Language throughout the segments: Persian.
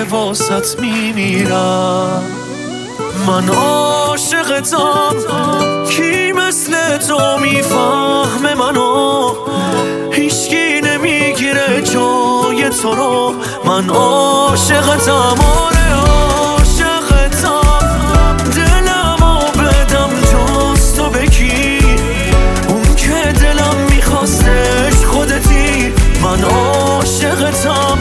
که واسط میمیرم. من عاشقتم، کی مثل تو میفهمه منو؟ هیچکی نمیگیره جای تو رو. من عاشقتم، آره عاشقتم، دلمو بدم جز تو بکی، اون که دلم میخواستش خودتی. من عاشقتم.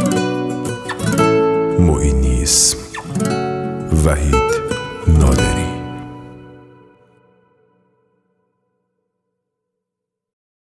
معینی اسم وحید نادری.